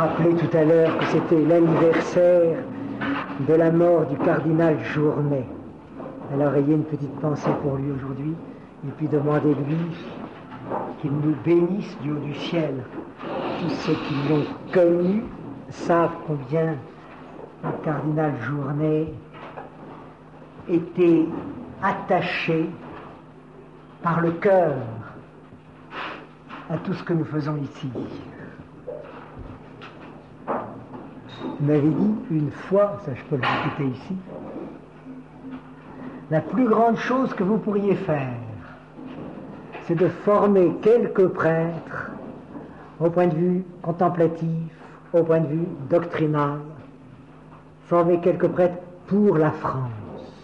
rappelé tout à l'heure que c'était l'anniversaire de la mort du cardinal Journet. Alors ayez une petite pensée pour lui aujourd'hui, et puis demandez-lui qu'il nous bénisse du haut du ciel. Tous ceux qui l'ont connu savent combien le cardinal Journet était attaché par le cœur à tout ce que nous faisons ici. Vous m'avez dit une fois, ça je peux le répéter ici, la plus grande chose que vous pourriez faire, c'est de former quelques prêtres au point de vue contemplatif, au point de vue doctrinal, former quelques prêtres pour la France.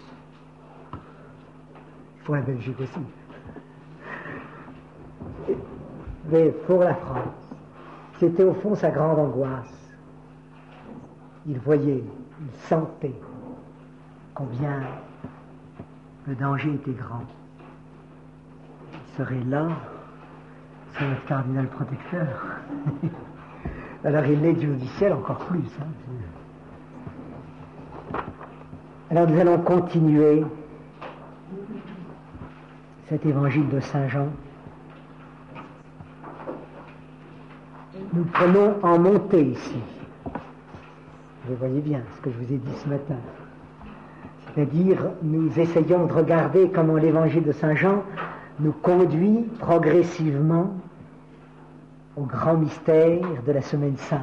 Il faut la Belgique aussi. Mais pour la France, c'était au fond sa grande angoisse. Il voyait, il sentait combien le danger était grand. Il serait là, c'est notre cardinal protecteur. Alors il l'est du haut du ciel encore plus. Alors nous allons continuer cet évangile de Saint Jean. Nous prenons en montée ici. Vous voyez bien ce que je vous ai dit ce matin. C'est-à-dire, nous essayons de regarder comment l'évangile de Saint Jean nous conduit progressivement au grand mystère de la Semaine Sainte.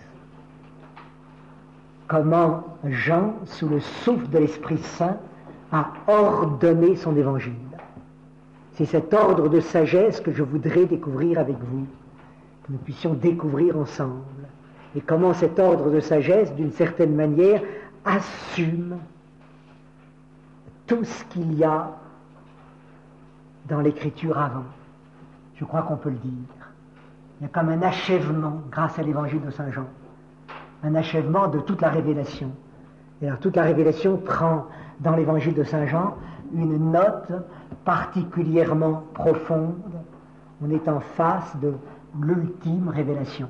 Comment Jean, sous le souffle de l'Esprit Saint, a ordonné son évangile. C'est cet ordre de sagesse que je voudrais découvrir avec vous, que nous puissions découvrir ensemble. Et comment cet ordre de sagesse, d'une certaine manière, assume tout ce qu'il y a dans l'écriture avant. Je crois qu'on peut le dire. Il y a comme un achèvement, grâce à l'évangile de Saint Jean, un achèvement de toute la révélation. Et alors toute la révélation prend dans l'évangile de Saint Jean une note particulièrement profonde. On est en face de l'ultime révélation.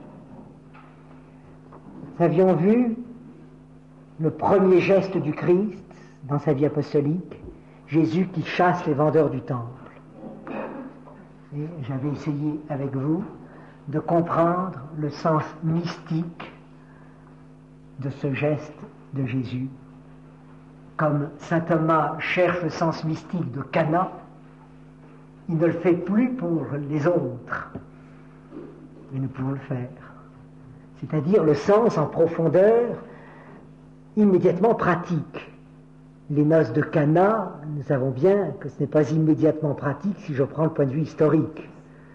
Nous avions vu le premier geste du Christ dans sa vie apostolique, Jésus qui chasse les vendeurs du temple. Et j'avais essayé avec vous de comprendre le sens mystique de ce geste de Jésus. Comme saint Thomas cherche le sens mystique de Cana, il ne le fait plus pour les autres. Et nous pouvons le faire. C'est-à-dire le sens en profondeur, immédiatement pratique. Les noces de Cana, nous savons bien que ce n'est pas immédiatement pratique si je prends le point de vue historique.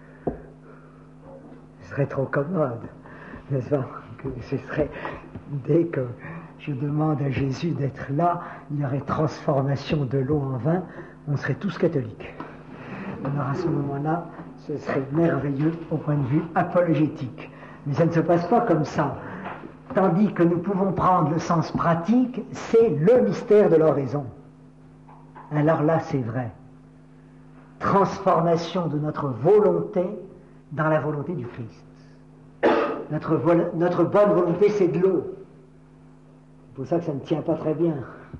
Ce serait trop commode, n'est-ce pas? Que ce serait, dès que je demande à Jésus d'être là, il y aurait transformation de l'eau en vin, on serait tous catholiques. Alors à ce moment-là, ce serait merveilleux au point de vue apologétique. Mais ça ne se passe pas comme ça. Tandis que nous pouvons prendre le sens pratique, c'est le mystère de l'oraison. Alors là, c'est vrai. Transformation de notre volonté dans la volonté du Christ. Notre bonne volonté, c'est de l'eau. C'est pour ça que ça ne tient pas très bien.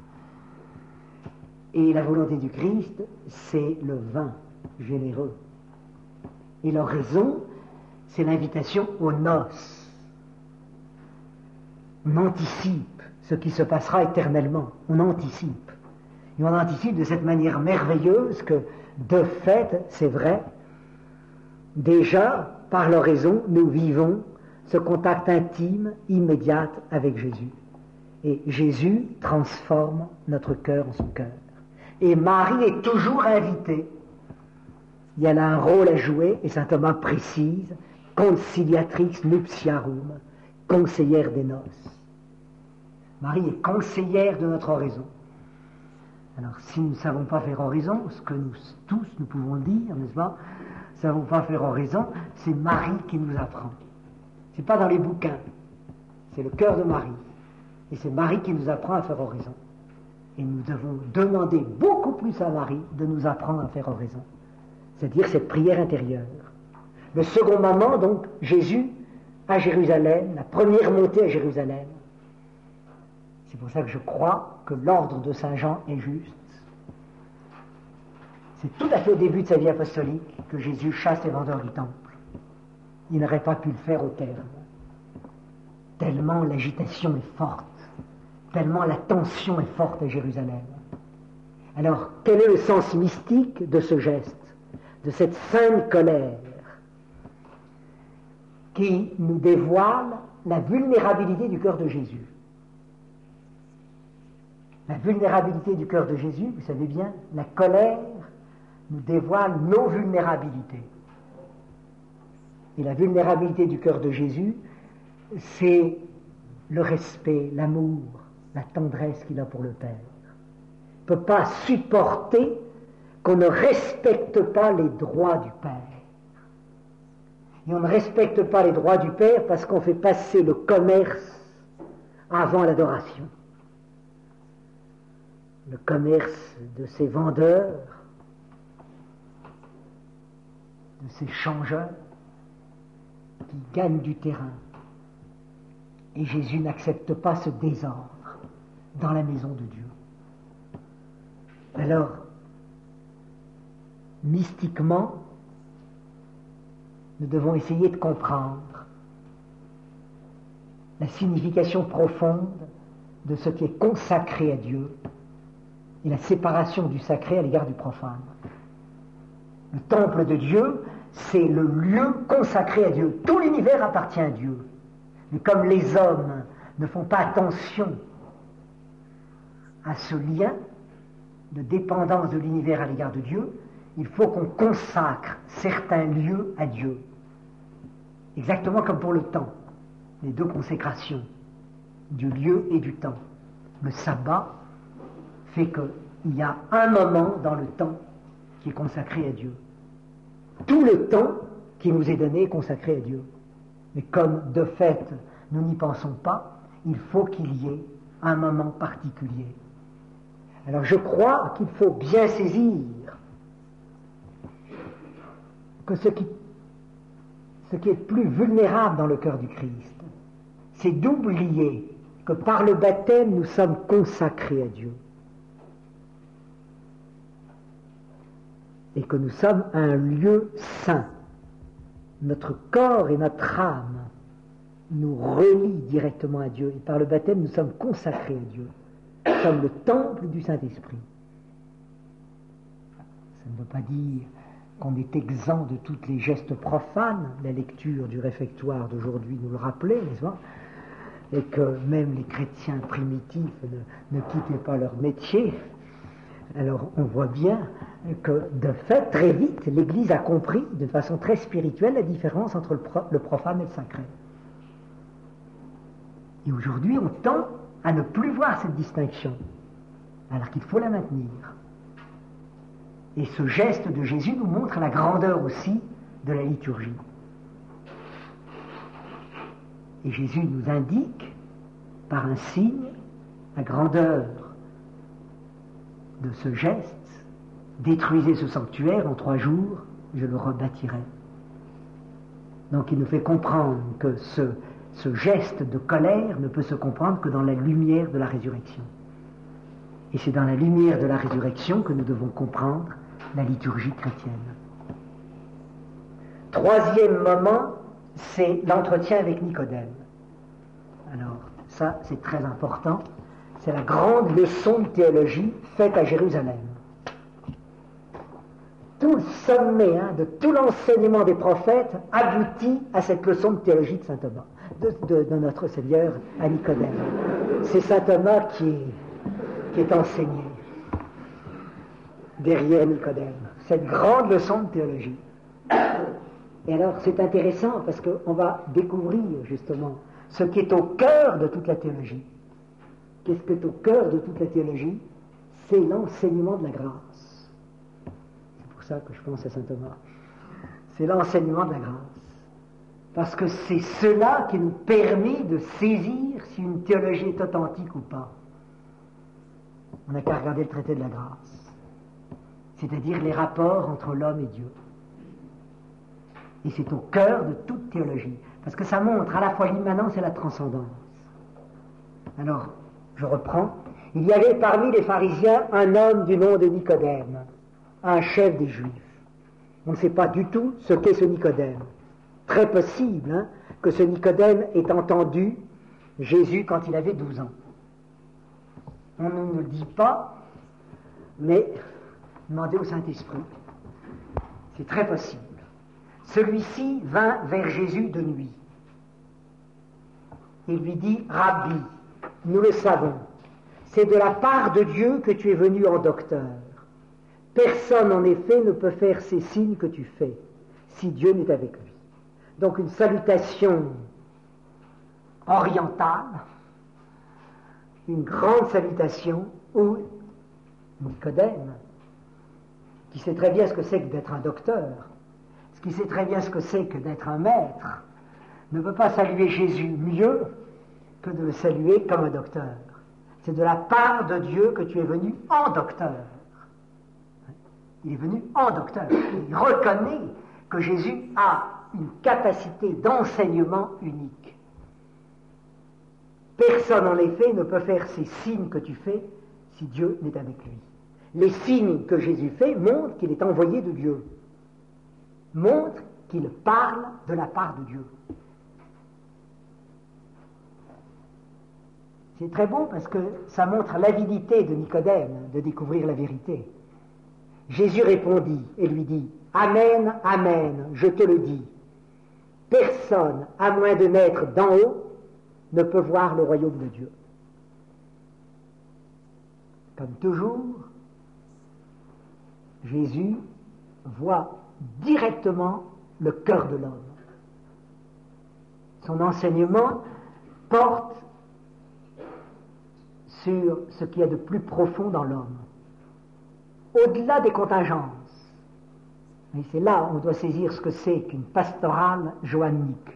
Et la volonté du Christ, c'est le vin généreux. Et l'oraison, c'est l'invitation aux noces. On anticipe ce qui se passera éternellement. On anticipe. Et on anticipe de cette manière merveilleuse que, de fait, c'est vrai, déjà, par l'oraison, nous vivons ce contact intime, immédiat avec Jésus. Et Jésus transforme notre cœur en son cœur. Et Marie est toujours invitée. Il y a là un rôle à jouer, et saint Thomas précise, conciliatrix nuptiarum, conseillère des noces. Marie est conseillère de notre oraison. Alors, si nous ne savons pas faire oraison, ce que nous tous, nous pouvons le dire, n'est-ce pas? Nous ne savons pas faire oraison, c'est Marie qui nous apprend. C'est pas dans les bouquins, c'est le cœur de Marie. Et c'est Marie qui nous apprend à faire oraison. Et nous devons demander beaucoup plus à Marie de nous apprendre à faire oraison. C'est-à-dire cette prière intérieure. Le second moment, donc, Jésus à Jérusalem, la première montée à Jérusalem. C'est pour ça que je crois que l'ordre de Saint Jean est juste. C'est tout à fait au début de sa vie apostolique que Jésus chasse les vendeurs du temple. Il n'aurait pas pu le faire au terme. Tellement l'agitation est forte, tellement la tension est forte à Jérusalem. Alors, quel est le sens mystique de ce geste, de cette sainte colère qui nous dévoile la vulnérabilité du cœur de Jésus? La vulnérabilité du cœur de Jésus, vous savez bien, la colère nous dévoile nos vulnérabilités. Et la vulnérabilité du cœur de Jésus, c'est le respect, l'amour, la tendresse qu'il a pour le Père. Il ne peut pas supporter qu'on ne respecte pas les droits du Père. Et on ne respecte pas les droits du Père parce qu'on fait passer le commerce avant l'adoration. Le commerce de ces vendeurs, de ces changeurs qui gagnent du terrain. Et Jésus n'accepte pas ce désordre dans la maison de Dieu. Alors, mystiquement, nous devons essayer de comprendre la signification profonde de ce qui est consacré à Dieu et la séparation du sacré à l'égard du profane. Le temple de Dieu, c'est le lieu consacré à Dieu. Tout l'univers appartient à Dieu. Mais comme les hommes ne font pas attention à ce lien de dépendance de l'univers à l'égard de Dieu, il faut qu'on consacre certains lieux à Dieu. Exactement comme pour le temps, les deux consécrations, du lieu et du temps. Le sabbat fait qu'il y a un moment dans le temps qui est consacré à Dieu. Tout le temps qui nous est donné est consacré à Dieu. Mais comme de fait nous n'y pensons pas, il faut qu'il y ait un moment particulier. Alors je crois qu'il faut bien saisir que ce qui est plus vulnérable dans le cœur du Christ, c'est d'oublier que par le baptême nous sommes consacrés à Dieu. Et que nous sommes un lieu saint. Notre corps et notre âme nous relient directement à Dieu. Et par le baptême, nous sommes consacrés à Dieu. Nous sommes le temple du Saint-Esprit. Ça ne veut pas dire qu'on est exempt de tous les gestes profanes. La lecture du réfectoire d'aujourd'hui nous le rappelait, n'est-ce pas? Et que même les chrétiens primitifs ne quittaient pas leur métier. Alors on voit bien que de fait, très vite, l'Église a compris de façon très spirituelle la différence entre le profane et le sacré. Et aujourd'hui, on tend à ne plus voir cette distinction, alors qu'il faut la maintenir. Et ce geste de Jésus nous montre la grandeur aussi de la liturgie. Et Jésus nous indique, par un signe, la grandeur de ce geste. Détruisez ce sanctuaire, en 3 jours, je le rebâtirai. Donc il nous fait comprendre que ce geste de colère ne peut se comprendre que dans la lumière de la résurrection. Et c'est dans la lumière de la résurrection que nous devons comprendre la liturgie chrétienne. 3e moment, c'est l'entretien avec Nicodème. Alors, ça, c'est très important. C'est la grande leçon de théologie faite à Jérusalem. Tout le sommet de tout l'enseignement des prophètes aboutit à cette leçon de théologie de saint Thomas, de notre Seigneur à Nicodème. C'est saint Thomas qui est enseigné derrière Nicodème. Cette grande leçon de théologie. Et alors c'est intéressant parce qu'on va découvrir justement ce qui est au cœur de toute la théologie. Qu'est-ce qui est au cœur de toute la théologie? C'est l'enseignement de la grâce. C'est pour ça que je pense à saint Thomas. C'est l'enseignement de la grâce. Parce que c'est cela qui nous permet de saisir si une théologie est authentique ou pas. On n'a qu'à regarder le traité de la grâce. C'est-à-dire les rapports entre l'homme et Dieu. Et c'est au cœur de toute théologie. Parce que ça montre à la fois l'immanence et la transcendance. Alors, je reprends. Il y avait parmi les pharisiens un homme du nom de Nicodème, un chef des Juifs. On ne sait pas du tout ce qu'est ce Nicodème. Très possible que ce Nicodème ait entendu Jésus quand il avait 12 ans. On ne nous le dit pas, mais demandez au Saint-Esprit. C'est très possible. Celui-ci vint vers Jésus de nuit. Il lui dit, Rabbi, nous le savons, c'est de la part de Dieu que tu es venu en docteur. Personne, en effet, ne peut faire ces signes que tu fais, si Dieu n'est avec lui. Donc une salutation orientale, une grande salutation où Nicodème, qui sait très bien ce que c'est que d'être un docteur, qui sait très bien ce que c'est que d'être un maître, ne peut pas saluer Jésus mieux que de le saluer comme un docteur. C'est de la part de Dieu que tu es venu en docteur. Il est venu en docteur. Il reconnaît que Jésus a une capacité d'enseignement unique. Personne, en effet, ne peut faire ces signes que tu fais si Dieu n'est avec lui. Les signes que Jésus fait montrent qu'il est envoyé de Dieu, montrent qu'il parle de la part de Dieu. C'est très beau parce que ça montre l'avidité de Nicodème de découvrir la vérité. Jésus répondit et lui dit, Amen, Amen, je te le dis. Personne, à moins de naître d'en haut, ne peut voir le royaume de Dieu. Comme toujours, Jésus voit directement le cœur de l'homme. Son enseignement porte sur ce qu'il y a de plus profond dans l'homme, au-delà des contingences. Et c'est là où on doit saisir ce que c'est qu'une pastorale joannique.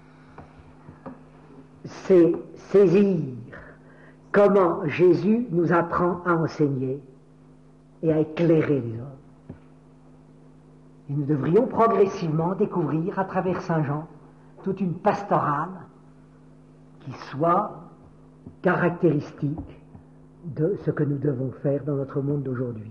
C'est saisir comment Jésus nous apprend à enseigner et à éclairer les hommes. Et nous devrions progressivement découvrir à travers Saint Jean toute une pastorale qui soit caractéristique de ce que nous devons faire dans notre monde d'aujourd'hui.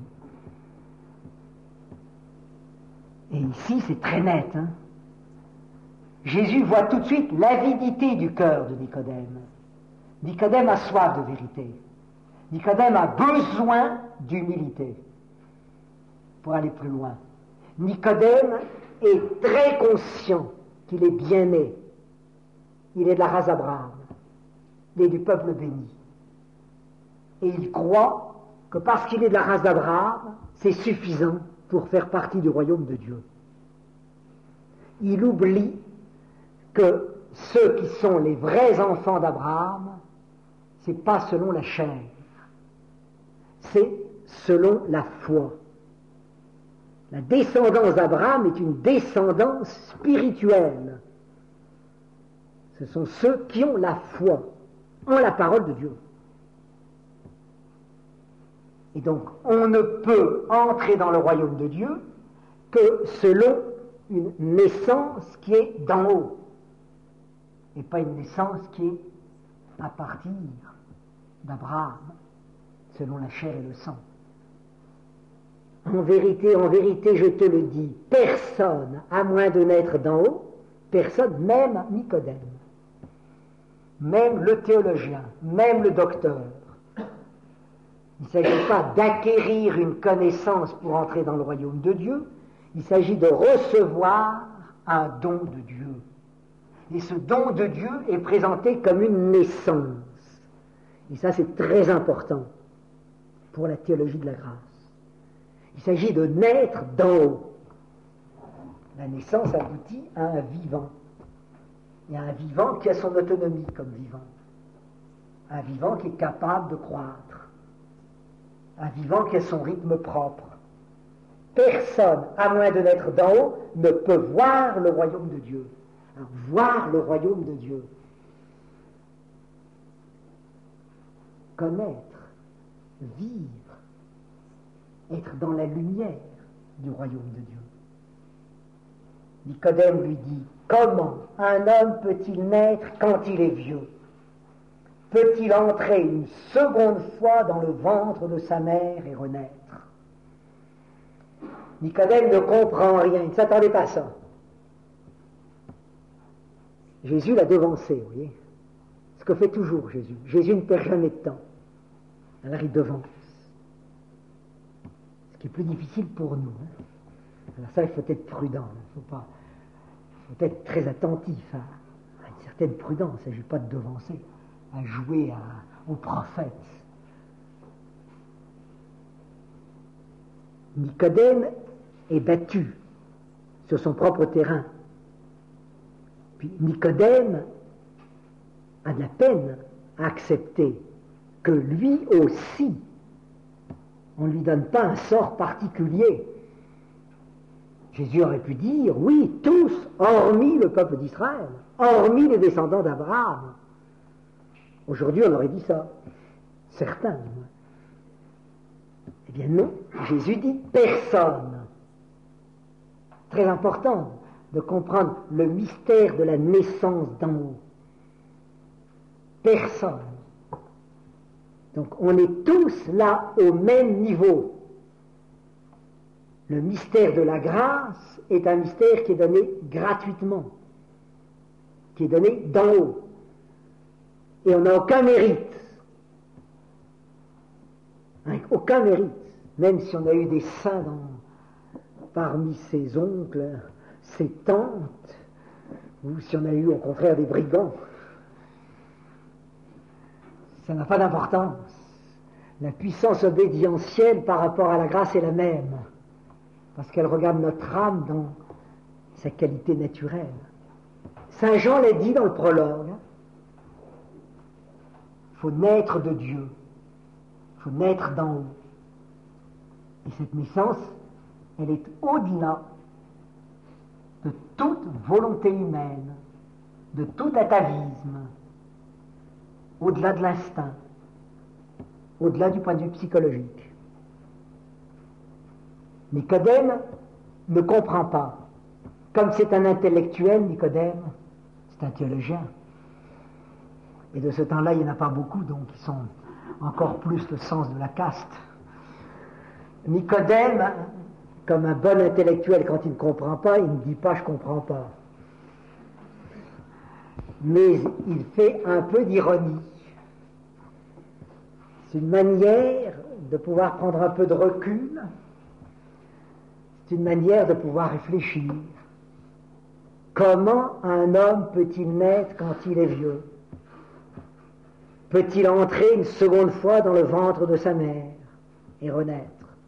Et ici, c'est très net. Jésus voit tout de suite l'avidité du cœur de Nicodème. Nicodème a soif de vérité. Nicodème a besoin d'humilité pour aller plus loin. Nicodème est très conscient qu'il est bien né. Il est de la race d'Abraham. Il est du peuple béni. Et il croit que parce qu'il est de la race d'Abraham, c'est suffisant pour faire partie du royaume de Dieu. Il oublie que ceux qui sont les vrais enfants d'Abraham, c'est pas selon la chair, c'est selon la foi. La descendance d'Abraham est une descendance spirituelle. Ce sont ceux qui ont la foi en la parole de Dieu. Et donc, on ne peut entrer dans le royaume de Dieu que selon une naissance qui est d'en haut, et pas une naissance qui est à partir d'Abraham, selon la chair et le sang. En vérité, je te le dis, personne, à moins de naître d'en haut, personne, même Nicodème, même le théologien, même le docteur. Il ne s'agit pas d'acquérir une connaissance pour entrer dans le royaume de Dieu, il s'agit de recevoir un don de Dieu. Et ce don de Dieu est présenté comme une naissance. Et ça, c'est très important pour la théologie de la grâce. Il s'agit de naître d'en haut. La naissance aboutit à un vivant. Il y a un vivant qui a son autonomie comme vivant. Un vivant qui est capable de croître. Un vivant qui a son rythme propre. Personne, à moins de naître d'en haut, ne peut voir le royaume de Dieu. Alors, voir le royaume de Dieu. Connaître, vivre, être dans la lumière du royaume de Dieu. Nicodème lui dit, Comment un homme peut-il naître quand il est vieux? Peut-il entrer une seconde fois dans le ventre de sa mère et renaître? Nicodème ne comprend rien, il ne s'attendait pas à ça. Jésus l'a devancé, vous voyez. Ce que fait toujours Jésus. Jésus ne perd jamais de temps. Alors il devance. Ce qui est plus difficile pour nous. Alors ça, il faut être prudent. Il faut être très attentif à une certaine prudence. Il ne s'agit pas de devancer, à jouer au prophète. Nicodème est battu sur son propre terrain. Puis Nicodème a de la peine à accepter que lui aussi, on ne lui donne pas un sort particulier. Jésus aurait pu dire, oui, tous, hormis le peuple d'Israël, hormis les descendants d'Abraham. Aujourd'hui, on aurait dit ça. Certains. Eh bien non, Jésus dit personne. Très important de comprendre le mystère de la naissance d'en haut. Personne. Donc on est tous là au même niveau. Le mystère de la grâce est un mystère qui est donné gratuitement, qui est donné d'en haut. Et on n'a aucun mérite. Aucun mérite. Même si on a eu des saints parmi ses oncles, ses tantes, ou si on a eu au contraire des brigands. Ça n'a pas d'importance. La puissance obédientielle par rapport à la grâce est la même, parce qu'elle regarde notre âme dans sa qualité naturelle. Saint Jean l'a dit dans le prologue, il faut naître de Dieu, il faut naître d'en haut. Et cette naissance, elle est au-delà de toute volonté humaine, de tout atavisme, au-delà de l'instinct, au-delà du point de vue psychologique. Nicodème ne comprend pas. Comme c'est un intellectuel, Nicodème, c'est un théologien. Et de ce temps-là, il n'y en a pas beaucoup, donc ils sont encore plus le sens de la caste. Nicodème, comme un bon intellectuel, quand il ne comprend pas, il ne dit pas « je ne comprends pas ». Mais il fait un peu d'ironie. C'est une manière de pouvoir prendre un peu de recul, c'est une manière de pouvoir réfléchir. Comment un homme peut-il naître quand il est vieux? Peut-il entrer une seconde fois dans le ventre de sa mère et renaître?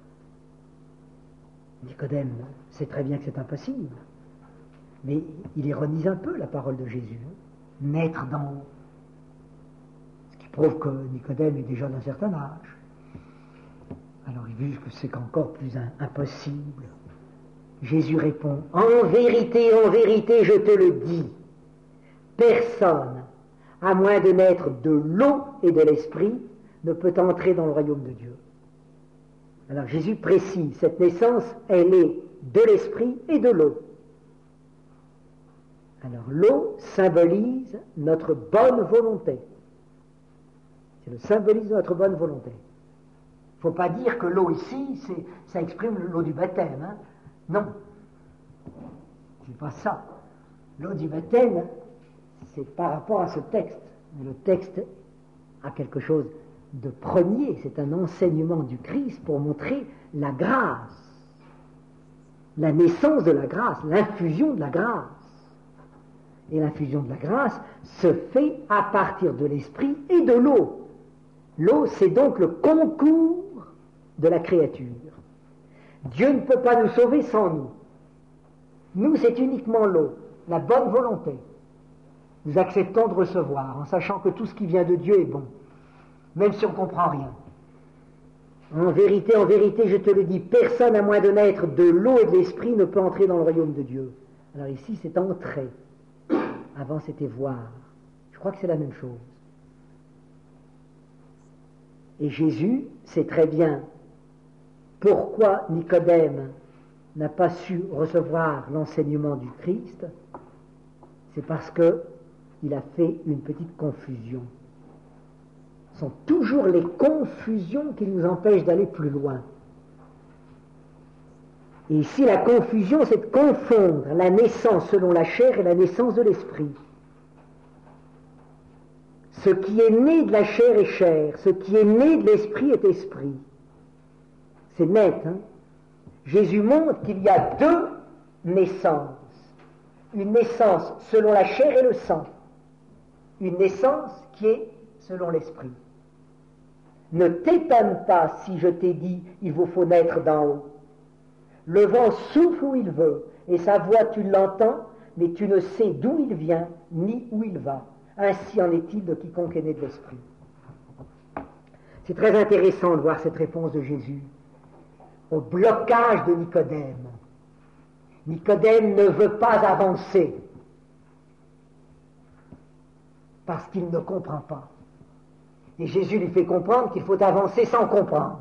Nicodème sait très bien que c'est impossible, mais il ironise un peu la parole de Jésus. Naître d'en haut. Ce qui prouve que Nicodème est déjà d'un certain âge. Alors il dit que c'est encore plus impossible. Jésus répond, en vérité, je te le dis, personne, à moins de naître de l'eau et de l'esprit, ne peut entrer dans le royaume de Dieu. Alors Jésus précise, cette naissance, elle est de l'esprit et de l'eau. Alors l'eau symbolise notre bonne volonté. C'est le symbolisme de notre bonne volonté. Il ne faut pas dire que l'eau ici, ça exprime l'eau du baptême. Hein? Non. C'est pas ça. L'eau du baptême, c'est par rapport à ce texte. Mais le texte a quelque chose de premier. C'est un enseignement du Christ pour montrer la grâce. La naissance de la grâce, l'infusion de la grâce. Et l'infusion de la grâce se fait à partir de l'esprit et de l'eau. L'eau, c'est donc le concours de la créature. Dieu ne peut pas nous sauver sans nous. Nous, c'est uniquement l'eau, la bonne volonté. Nous acceptons de recevoir, en sachant que tout ce qui vient de Dieu est bon, même si on ne comprend rien. En vérité, je te le dis, personne à moins de naître de l'eau et de l'esprit ne peut entrer dans le royaume de Dieu. Alors ici, c'est entrer. Avant, c'était voir. Je crois que c'est la même chose. Et Jésus sait très bien pourquoi Nicodème n'a pas su recevoir l'enseignement du Christ. c'est parce qu'il a fait une petite confusion. Ce sont toujours les confusions qui nous empêchent d'aller plus loin. Et ici, la confusion, c'est de confondre la naissance selon la chair et la naissance de l'esprit. Ce qui est né de la chair est chair, ce qui est né de l'esprit est esprit. C'est net, hein? Jésus montre qu'il y a deux naissances. Une naissance selon la chair et le sang. Une naissance qui est selon l'esprit. Ne t'étonne pas si je t'ai dit, il vous faut naître d'en haut. Le vent souffle où il veut, et sa voix tu l'entends, mais tu ne sais d'où il vient, ni où il va. Ainsi en est-il de quiconque est né de l'esprit. C'est très intéressant de voir cette réponse de Jésus au blocage de Nicodème. Nicodème ne veut pas avancer parce qu'il ne comprend pas. Et Jésus lui fait comprendre qu'il faut avancer sans comprendre.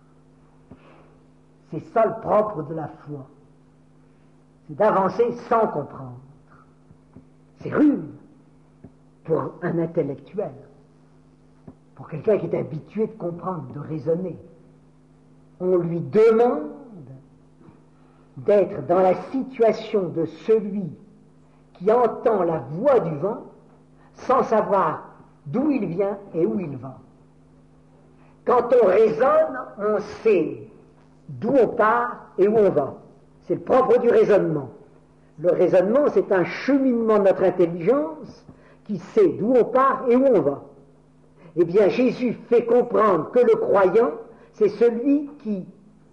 C'est ça le propre de la foi. C'est d'avancer sans comprendre. C'est rude pour un intellectuel, pour quelqu'un qui est habitué de comprendre, de raisonner. On lui demande d'être dans la situation de celui qui entend la voix du vent sans savoir d'où il vient et où il va. Quand on raisonne, on sait d'où on part et où on va. C'est le propre du raisonnement. Le raisonnement, c'est un cheminement de notre intelligence qui sait d'où on part et où on va. Eh bien, Jésus fait comprendre que le croyant, c'est celui qui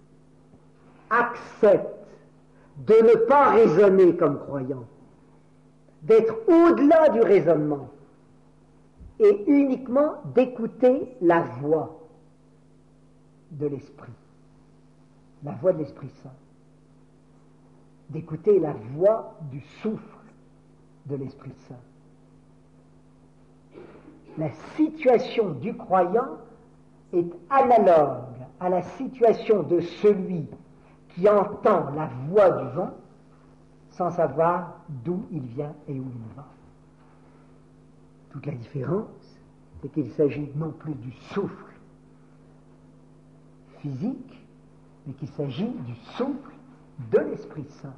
accepte de ne pas raisonner comme croyant, d'être au-delà du raisonnement et uniquement d'écouter la voix de l'Esprit, la voix de l'Esprit Saint, d'écouter la voix du souffle de l'Esprit Saint. La situation du croyant est analogue à la situation de celui qui entend la voix du vent sans savoir d'où il vient et où il va. Toute la différence, c'est qu'il s'agit non plus du souffle physique, mais qu'il s'agit du souffle de l'Esprit Saint.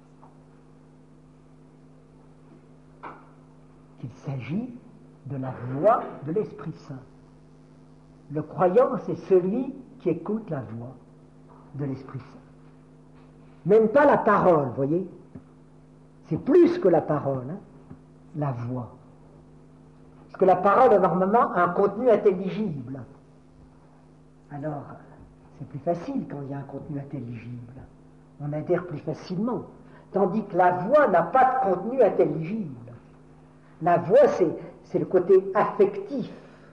Qu'il s'agit de la voix de l'Esprit Saint. Le croyant, c'est celui qui écoute la voix de l'Esprit Saint. Même pas la parole, voyez. C'est plus que la parole, hein, la voix. Parce que la parole a normalement un contenu intelligible. Alors, c'est plus facile quand il y a un contenu intelligible. On adhère plus facilement. Tandis que la voix n'a pas de contenu intelligible. La voix, c'est le côté affectif.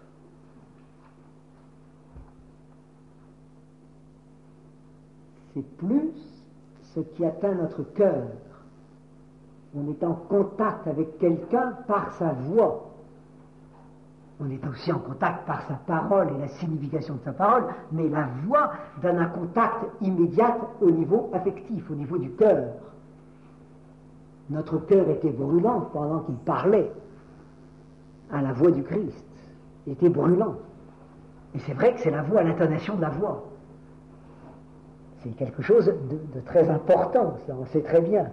C'est plus ce qui atteint notre cœur. On est en contact avec quelqu'un par sa voix. On est aussi en contact par sa parole et la signification de sa parole, mais la voix donne un contact immédiat au niveau affectif, au niveau du cœur. Notre cœur était brûlant pendant qu'il parlait à la voix du Christ. Il était brûlant. Et c'est vrai que c'est la voix, l'intonation de la voix. C'est quelque chose de très important, ça on sait très bien.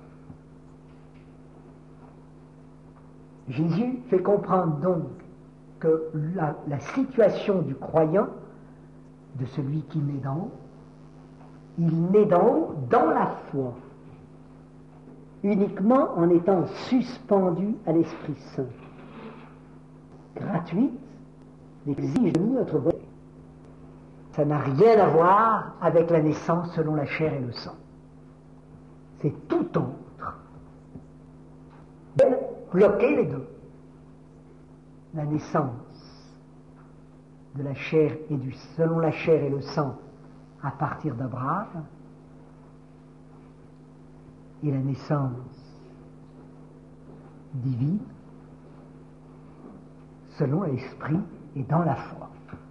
Jésus fait comprendre donc que la situation du croyant, de celui qui naît d'en haut, il naît d'en haut dans la foi, uniquement en étant suspendu à l'Esprit Saint. Gratuite, l'exige de nous notre volonté. Ça n'a rien à voir avec la naissance selon la chair et le sang. C'est tout autre. Bloquer les deux. La naissance de la chair et selon la chair et le sang à partir d'Abraham et la naissance divine selon l'esprit et dans la foi.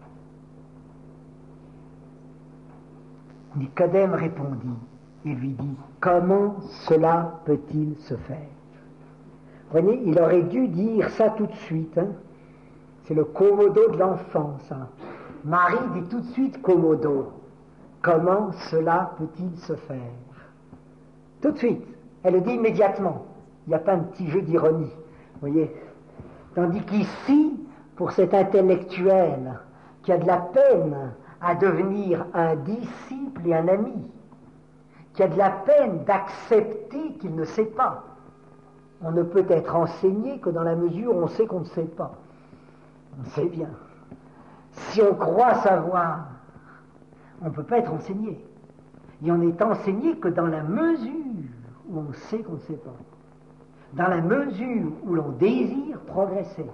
Nicodème répondit et lui dit: comment cela peut-il se faire? voyez, il aurait dû dire ça tout de suite. Hein. C'est le commodo de l'enfant, ça. Marie dit tout de suite commodo. Comment cela peut-il se faire? Tout de suite. Elle le dit immédiatement. Il n'y a pas un petit jeu d'ironie. Vous voyez? Tandis qu'ici, pour cet intellectuel qui a de la peine à devenir un disciple et un ami, qui a de la peine d'accepter qu'il ne sait pas, on ne peut être enseigné que dans la mesure où on sait qu'on ne sait pas. On sait bien. Si on croit savoir, on ne peut pas être enseigné. Et on n'est enseigné que dans la mesure où on sait qu'on ne sait pas. Dans la mesure où l'on désire progresser.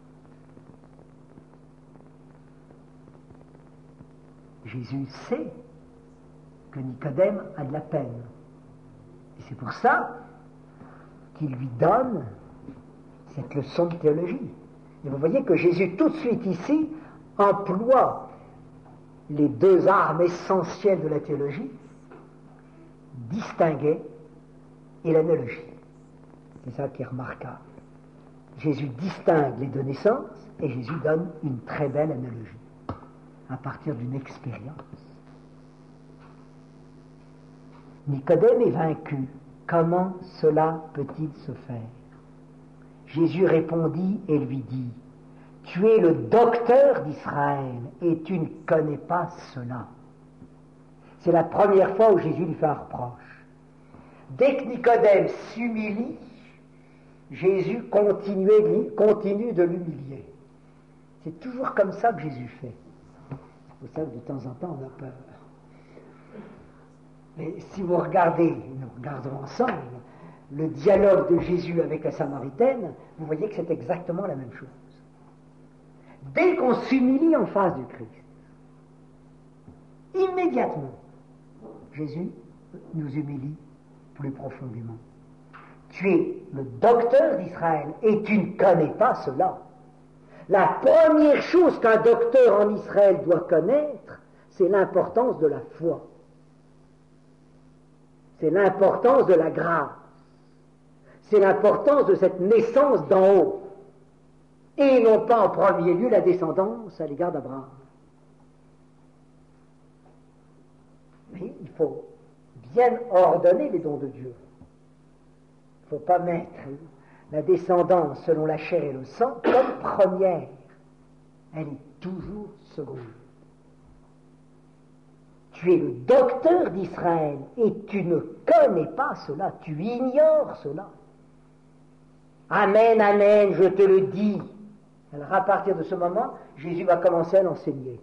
Jésus sait que Nicodème a de la peine. Et c'est pour ça qu'il lui donne cette leçon de théologie. Et vous voyez que Jésus, tout de suite ici, emploie les deux armes essentielles de la théologie, distinguer et l'analogie. C'est ça qui est remarquable. Jésus distingue les deux naissances et Jésus donne une très belle analogie à partir d'une expérience. Nicodème est vaincu. Comment cela peut-il se faire? Jésus répondit et lui dit, tu es le docteur d'Israël et tu ne connais pas cela. C'est la première fois où Jésus lui fait un reproche. Dès que Nicodème s'humilie, Jésus continue de l'humilier. C'est toujours comme ça que Jésus fait. C'est pour ça que de temps en temps on a peur. Mais si vous regardez, nous regardons ensemble, le dialogue de Jésus avec la Samaritaine, vous voyez que c'est exactement la même chose. Dès qu'on s'humilie en face du Christ, immédiatement, Jésus nous humilie plus profondément. Tu es le docteur d'Israël et tu ne connais pas cela. La première chose qu'un docteur en Israël doit connaître, c'est l'importance de la foi. C'est l'importance de la grâce. C'est l'importance de cette naissance d'en haut. Et non pas en premier lieu la descendance à l'égard d'Abraham. Mais il faut bien ordonner les dons de Dieu. Il ne faut pas mettre la descendance selon la chair et le sang comme première. Elle est toujours seconde. Tu es le docteur d'Israël et tu ne connais pas cela, tu ignores cela. Amen, amen, je te le dis. Alors à partir de ce moment, Jésus va commencer à l'enseigner.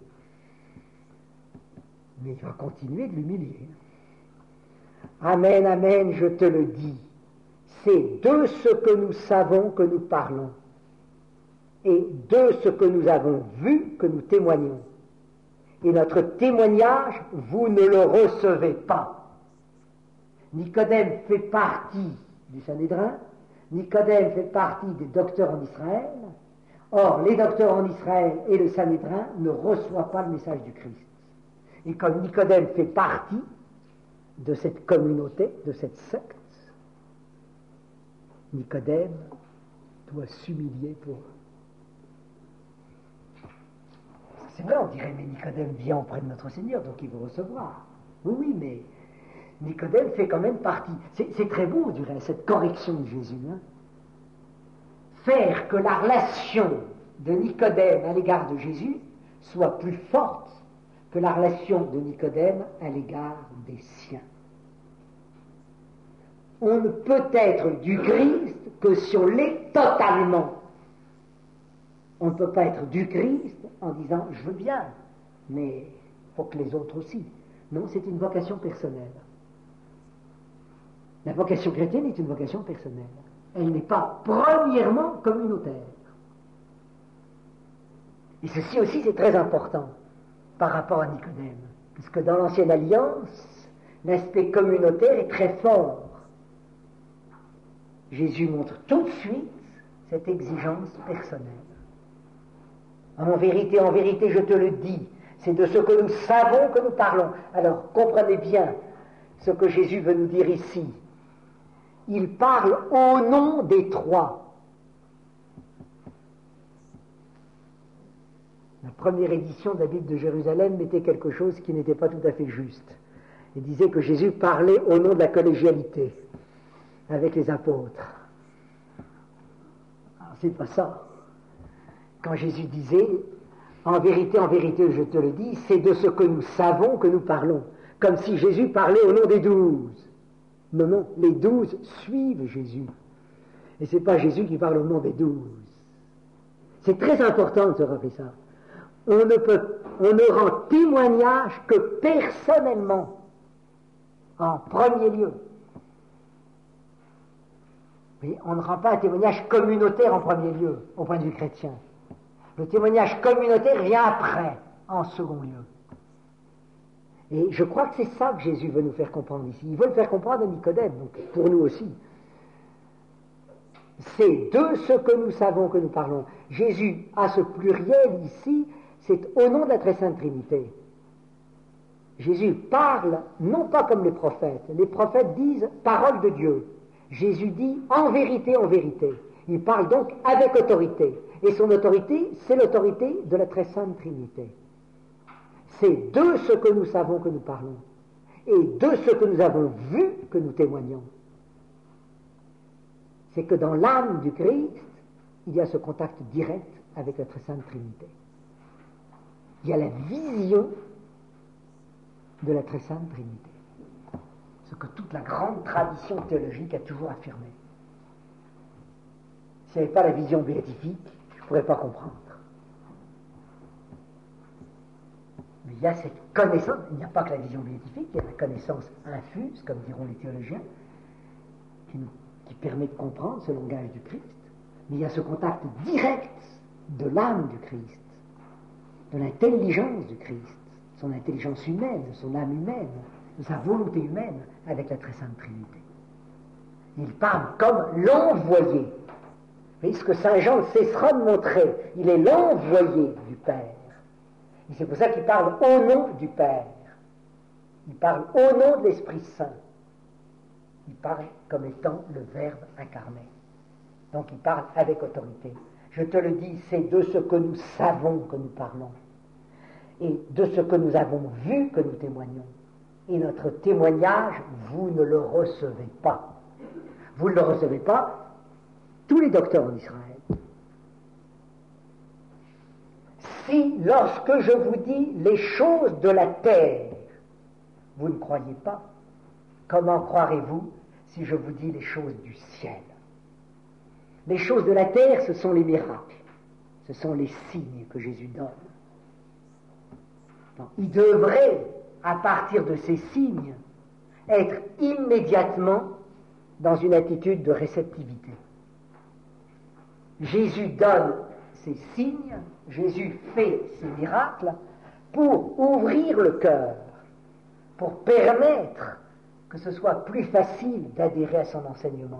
Mais il va continuer de l'humilier. Amen, amen, je te le dis. C'est de ce que nous savons que nous parlons, et de ce que nous avons vu que nous témoignons. Et notre témoignage, vous ne le recevez pas. Nicodème fait partie du Sanhédrin, Nicodème fait partie des docteurs en Israël. Or, les docteurs en Israël et le Sanhédrin ne reçoivent pas le message du Christ. Et comme Nicodème fait partie de cette communauté, de cette secte, Nicodème doit s'humilier pour eux. C'est vrai, on dirait, mais Nicodème vient auprès de notre Seigneur, donc il veut recevoir. Oui, mais Nicodème fait quand même partie. C'est très beau, je dirais, cette correction de Jésus. Hein. Faire que la relation de Nicodème à l'égard de Jésus soit plus forte que la relation de Nicodème à l'égard des siens. On ne peut être du Christ que si on l'est totalement. On ne peut pas être du Christ en disant « je veux bien, mais il faut que les autres aussi ». Non, c'est une vocation personnelle. La vocation chrétienne est une vocation personnelle. Elle n'est pas premièrement communautaire. Et ceci aussi, c'est très important par rapport à Nicodème. Puisque dans l'Ancienne Alliance, l'aspect communautaire est très fort. Jésus montre tout de suite cette exigence personnelle. En vérité, je te le dis, c'est de ce que nous savons que nous parlons. Alors, comprenez bien ce que Jésus veut nous dire ici. Il parle au nom des trois. La première édition de la Bible de Jérusalem mettait quelque chose qui n'était pas tout à fait juste. Il disait que Jésus parlait au nom de la collégialité avec les apôtres. Alors, c'est pas ça. Quand Jésus disait « En vérité, je te le dis, c'est de ce que nous savons que nous parlons », comme si Jésus parlait au nom des 12. Non, non, les 12 suivent Jésus. Et ce n'est pas Jésus qui parle au nom des 12. C'est très important de se rappeler ça. On ne rend témoignage que personnellement, en premier lieu. Oui, on ne rend pas un témoignage communautaire en premier lieu, au point de vue chrétien. Le témoignage communautaire vient après, en second lieu. Et je crois que c'est ça que Jésus veut nous faire comprendre ici. Il veut le faire comprendre à Nicodème, donc pour nous aussi. C'est de ce que nous savons que nous parlons. Jésus a ce pluriel ici, c'est au nom de la très sainte Trinité. Jésus parle, non pas comme les prophètes. Les prophètes disent « parole de Dieu ». Jésus dit « en vérité, en vérité ». Il parle donc avec autorité. Et son autorité, c'est l'autorité de la très sainte Trinité. C'est de ce que nous savons que nous parlons. Et de ce que nous avons vu que nous témoignons. C'est que dans l'âme du Christ, il y a ce contact direct avec la très sainte Trinité. Il y a la vision de la très sainte Trinité. Ce que toute la grande tradition théologique a toujours affirmé. S'il n'y avait pas la vision béatifique, je ne pourrais pas comprendre. Mais il y a cette connaissance, il n'y a pas que la vision béatifique, il y a la connaissance infuse, comme diront les théologiens, qui permet de comprendre ce langage du Christ. Mais il y a ce contact direct de l'âme du Christ, de l'intelligence du Christ, son intelligence humaine, son âme humaine, de sa volonté humaine avec la très sainte Trinité. Il parle comme l'envoyé. Vous voyez ce que saint Jean ne cessera de montrer. Il est l'envoyé du Père. Et c'est pour ça qu'il parle au nom du Père. Il parle au nom de l'Esprit Saint. Il parle comme étant le Verbe incarné. Donc il parle avec autorité. Je te le dis, c'est de ce que nous savons que nous parlons. Et de ce que nous avons vu que nous témoignons. Et notre témoignage, vous ne le recevez pas. Vous ne le recevez pas, tous les docteurs en Israël. Si, lorsque je vous dis les choses de la terre, vous ne croyez pas, comment croirez-vous si je vous dis les choses du ciel? Les choses de la terre, ce sont les miracles, ce sont les signes que Jésus donne. Donc, il devrait, à partir de ces signes, être immédiatement dans une attitude de réceptivité. Jésus donne ces signes, Jésus fait ces miracles pour ouvrir le cœur, pour permettre que ce soit plus facile d'adhérer à son enseignement.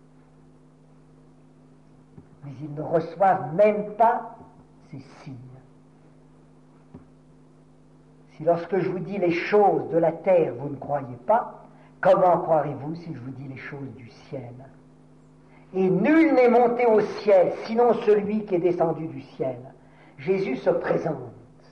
Mais ils ne reçoivent même pas ces signes. Si lorsque je vous dis les choses de la terre, vous ne croyez pas, comment croirez-vous si je vous dis les choses du ciel? Et nul n'est monté au ciel, sinon celui qui est descendu du ciel. Jésus se présente.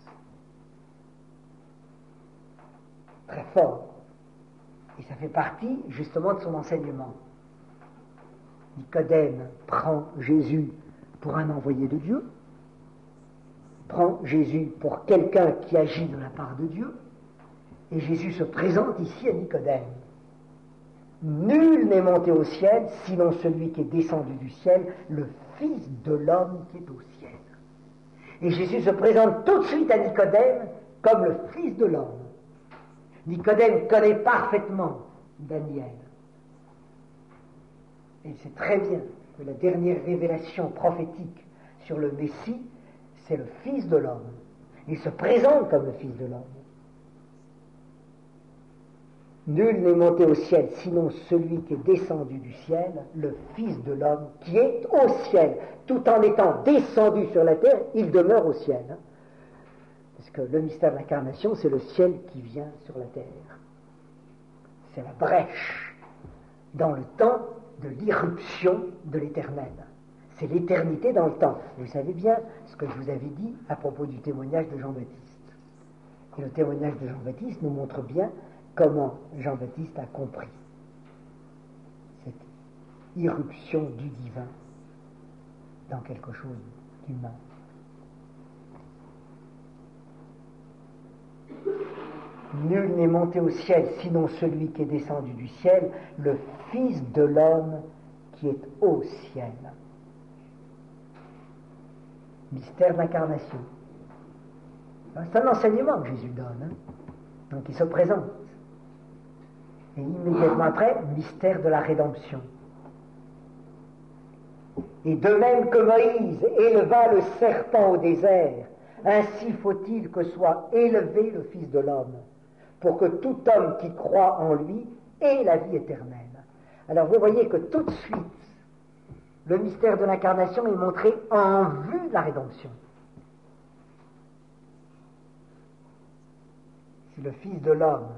Très fort. Et ça fait partie, justement, de son enseignement. Nicodème prend Jésus pour un envoyé de Dieu, prend Jésus pour quelqu'un qui agit de la part de Dieu, et Jésus se présente ici à Nicodème. Nul n'est monté au ciel, sinon celui qui est descendu du ciel, le Fils de l'homme qui est au ciel. Et Jésus se présente tout de suite à Nicodème comme le Fils de l'homme. Nicodème connaît parfaitement Daniel. Et il sait très bien que la dernière révélation prophétique sur le Messie, c'est le Fils de l'homme. Il se présente comme le Fils de l'homme. Nul n'est monté au ciel, sinon celui qui est descendu du ciel, le Fils de l'homme, qui est au ciel. Tout en étant descendu sur la terre, il demeure au ciel. Parce que le mystère de l'incarnation, c'est le ciel qui vient sur la terre. C'est la brèche dans le temps de l'irruption de l'éternel. C'est l'éternité dans le temps. Vous savez bien ce que je vous avais dit à propos du témoignage de Jean-Baptiste. Et le témoignage de Jean-Baptiste nous montre bien comment Jean-Baptiste a compris cette irruption du divin dans quelque chose d'humain. Nul n'est monté au ciel sinon celui qui est descendu du ciel, le Fils de l'homme qui est au ciel. Mystère d'incarnation. C'est un enseignement que Jésus donne. Donc il se présente. Et immédiatement après, mystère de la rédemption. Et de même que Moïse éleva le serpent au désert, ainsi faut-il que soit élevé le Fils de l'homme, pour que tout homme qui croit en lui ait la vie éternelle. Alors vous voyez que tout de suite, le mystère de l'incarnation est montré en vue de la rédemption. C'est le Fils de l'homme.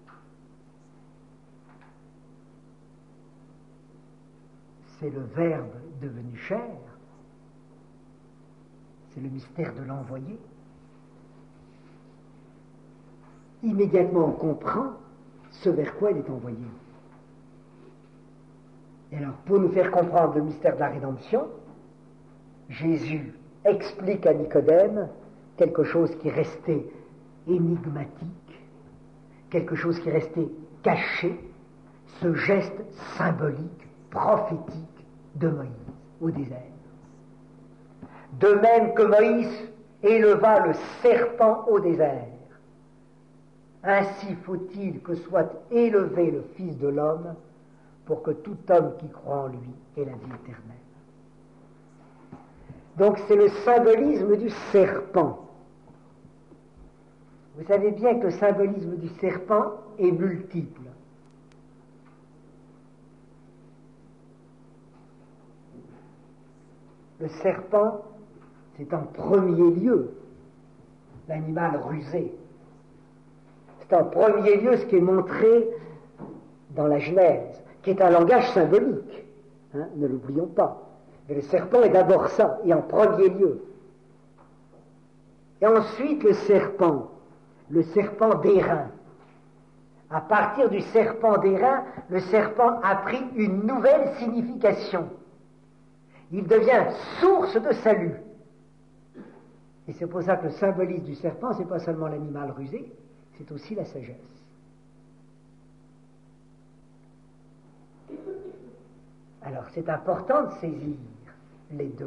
C'est le Verbe devenu chair. C'est le mystère de l'envoyé. Immédiatement on comprend ce vers quoi il est envoyé. Et alors, pour nous faire comprendre le mystère de la rédemption, Jésus explique à Nicodème quelque chose qui restait énigmatique, quelque chose qui restait caché, ce geste symbolique, prophétique de Moïse au désert. De même que Moïse éleva le serpent au désert, ainsi faut-il que soit élevé le Fils de l'homme pour que tout homme qui croit en lui ait la vie éternelle. Donc c'est le symbolisme du serpent. Vous savez bien que le symbolisme du serpent est multiple. Le serpent, c'est en premier lieu l'animal rusé. C'est en premier lieu ce qui est montré dans la Genèse, qui est un langage symbolique, ne l'oublions pas. Mais le serpent est d'abord ça, et en premier lieu. Et ensuite le serpent d'airain. À partir du serpent d'airain, le serpent a pris une nouvelle signification. Il devient source de salut. Et c'est pour ça que le symbolisme du serpent, c'est pas seulement l'animal rusé, c'est aussi la sagesse. Alors c'est important de saisir les deux.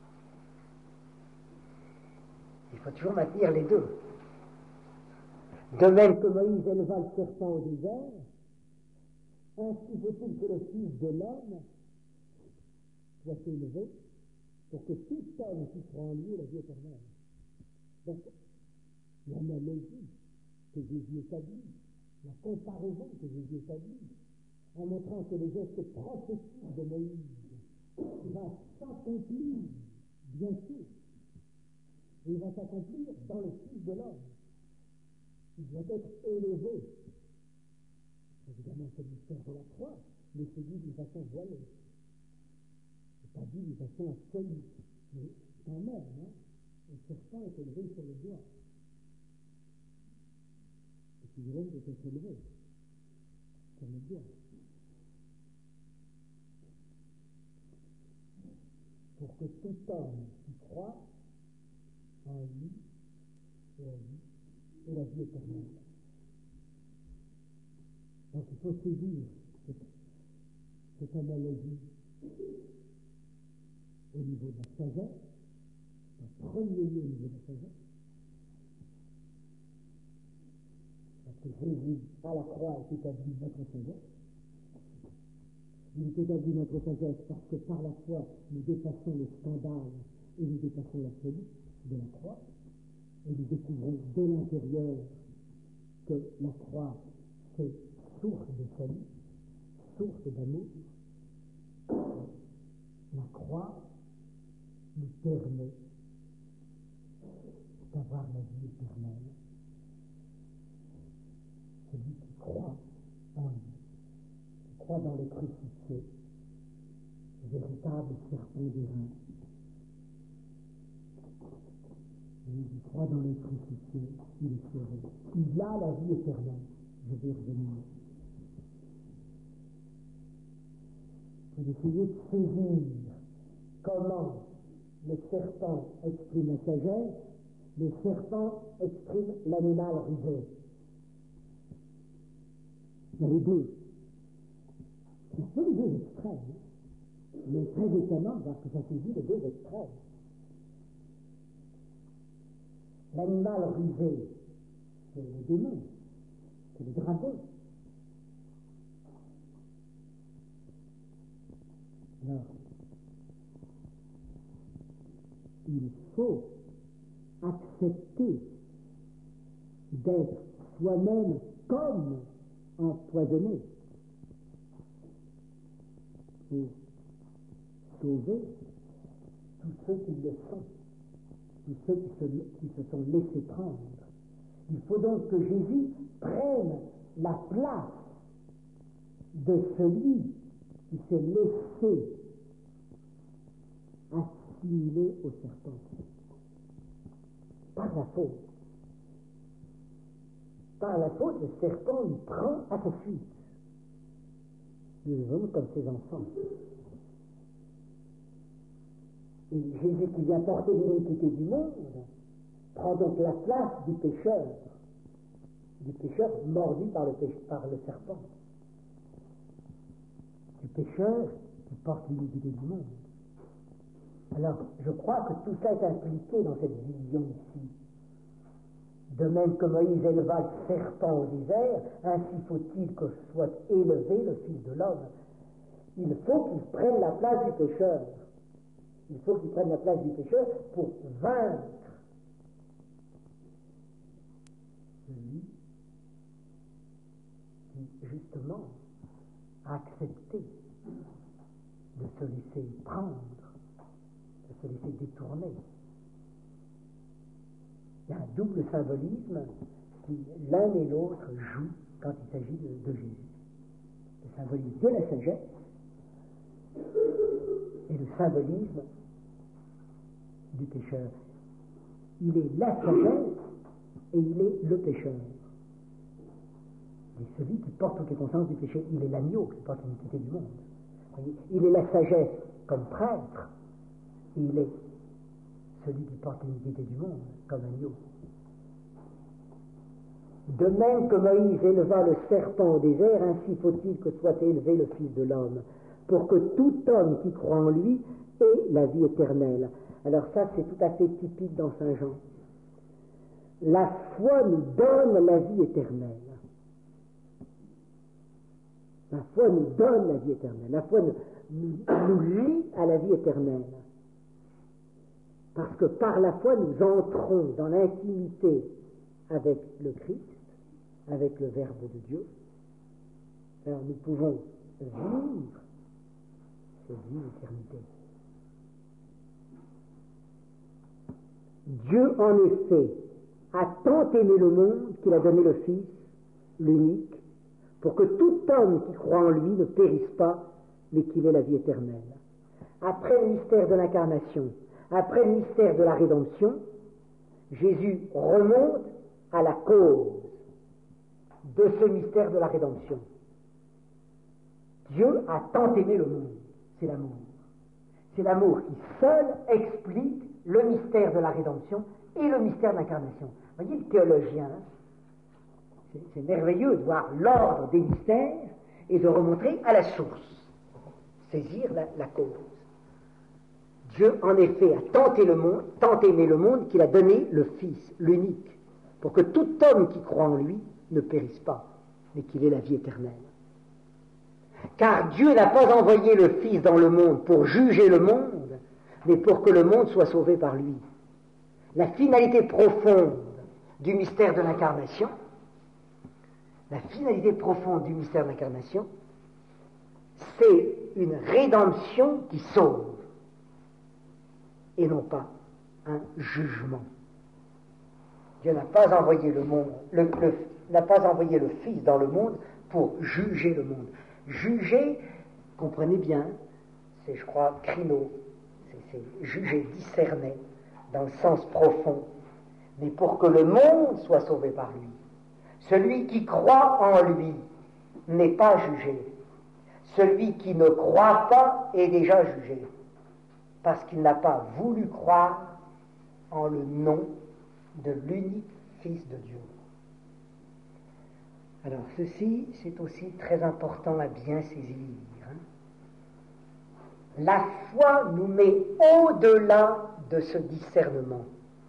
Il faut toujours maintenir les deux. De même que Moïse éleva le serpent au désert, ainsi faut-il que le Fils de l'homme soit élevé pour que tout homme qui croit en lui ait la vie éternelle. Donc, l'analogie que Jésus établit, la comparaison que Jésus établit, en montrant que le geste prophétique de Moïse va s'accomplir, bien sûr, et il va s'accomplir dans le Fils de l'homme. Il doit être élevé. Évidemment, c'est le mystère de la croix, mais c'est dit d'une façon voilée. C'est pas dit d'une façon absolue. Mais quand même, le serpent est élevé sur le doigt. Le Fils de l'homme doit être élevé sur le doigt. Pour que tout homme qui croit en lui et la vie éternelle. Donc il faut saisir cette analogie au niveau de la sagesse, en premier lieu au niveau de la sagesse, parce que Jésus à la croix est établi notre sagesse. Il est établi notre sagesse parce que par la foi nous dépassons le scandale et nous dépassons la folie de la croix, et nous découvrons de l'intérieur que la croix c'est source de salut, source d'amour. La croix nous permet d'avoir la vie éternelle. Celui qui croit en lui, qui croit dans le crucifié, véritable serpent d'airain. Il croit dans le crucifié, il est sauvé. Il a la vie éternelle. Je vais revenir. Vous essayez de saisir comment le serpent exprime la sagesse, le serpent exprime l'animal rusé. Il y a les deux. Il y a les deux extrêmes. Mais très étonnant de voir que ça saisit les deux extrêmes. L'animal rusé, c'est le démon, c'est le dragon. Alors, il faut accepter d'être soi-même comme empoisonné pour sauver tous ceux qui le sont, tous ceux qui se sont laissés prendre. Il faut donc que Jésus prenne la place de celui qui s'est laissé assimiler au serpent par la faute. Par la faute, le serpent il prend à sa fuite. Nous sommes comme ses enfants. Et Jésus qui vient porter l'iniquité du monde prend donc la place du pécheur mordu par le serpent, du pécheur qui porte l'iniquité du monde. Alors, je crois que tout ça est impliqué dans cette vision ici. De même que Moïse éleva le serpent au désert, ainsi faut-il que soit élevé le Fils de l'homme. Il faut qu'il prenne la place du pécheur. Il faut qu'il prenne la place du pécheur pour vaincre celui qui, justement, a accepté de se laisser prendre, de se laisser détourner. Il y a un double symbolisme qui, l'un et l'autre, jouent quand il s'agit de Jésus. Le symbolisme de la sagesse et le symbolisme du pécheur. Il est la sagesse et il est le pécheur. Il est celui qui porte toutes les conséquences du péché. Il est l'agneau qui porte l'iniquité du monde. Voyez, il est la sagesse comme prêtre, et il est celui qui porte l'iniquité du monde comme agneau. De même que Moïse éleva le serpent au désert, ainsi faut-il que soit élevé le Fils de l'homme, pour que tout homme qui croit en lui ait la vie éternelle. Alors ça, c'est tout à fait typique dans Saint Jean. La foi nous donne la vie éternelle. La foi nous donne la vie éternelle. La foi nous lie à la vie éternelle. Parce que par la foi, nous entrons dans l'intimité avec le Christ, avec le Verbe de Dieu. Alors nous pouvons vivre cette vie d'éternité. Dieu, en effet, a tant aimé le monde qu'il a donné le Fils, l'unique, pour que tout homme qui croit en lui ne périsse pas, mais qu'il ait la vie éternelle. Après le mystère de l'incarnation, après le mystère de la rédemption, Jésus remonte à la cause de ce mystère de la rédemption. Dieu a tant aimé le monde, c'est l'amour. C'est l'amour qui seul explique le mystère de la rédemption et le mystère de l'incarnation. Vous voyez, le théologien, c'est merveilleux de voir l'ordre des mystères et de remontrer à la source, saisir la cause. Dieu, en effet, a tant aimé le monde qu'il a donné le Fils, l'unique, pour que tout homme qui croit en lui ne périsse pas, mais qu'il ait la vie éternelle. Car Dieu n'a pas envoyé le Fils dans le monde pour juger le monde, mais pour que le monde soit sauvé par lui. La finalité profonde du mystère de l'incarnation, c'est une rédemption qui sauve, et non pas un jugement. Dieu n'a pas envoyé n'a pas envoyé le Fils dans le monde pour juger le monde. Juger, comprenez bien, c'est, je crois, krino, c'est juger, discerner, dans le sens profond, mais pour que le monde soit sauvé par lui. Celui qui croit en lui n'est pas jugé. Celui qui ne croit pas est déjà jugé, parce qu'il n'a pas voulu croire en le nom de l'unique Fils de Dieu. Alors ceci, c'est aussi très important à bien saisir. La foi nous met au-delà de ce discernement,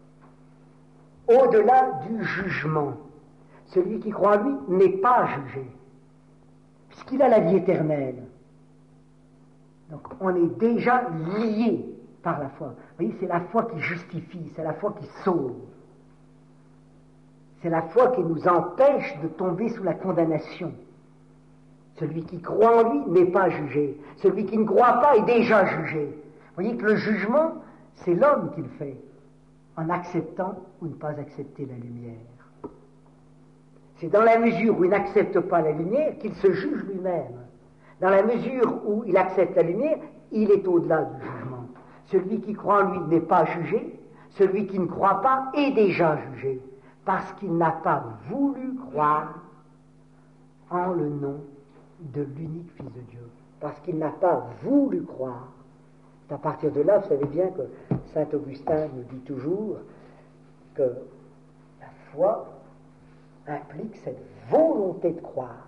au-delà du jugement. Celui qui croit en lui n'est pas jugé, puisqu'il a la vie éternelle. Donc on est déjà lié par la foi. Vous voyez, c'est la foi qui justifie, c'est la foi qui sauve. C'est la foi qui nous empêche de tomber sous la condamnation. Celui qui croit en lui n'est pas jugé. Celui qui ne croit pas est déjà jugé. Vous voyez que le jugement, c'est l'homme qui le fait, en acceptant ou ne pas accepter la lumière. C'est dans la mesure où il n'accepte pas la lumière qu'il se juge lui-même. Dans la mesure où il accepte la lumière, il est au-delà du jugement. Celui qui croit en lui n'est pas jugé. Celui qui ne croit pas est déjà jugé, parce qu'il n'a pas voulu croire en le nom de l'unique Fils de Dieu. Parce qu'il n'a pas voulu croire. C'est à partir de là, vous savez bien que saint Augustin nous dit toujours que la foi implique cette volonté de croire.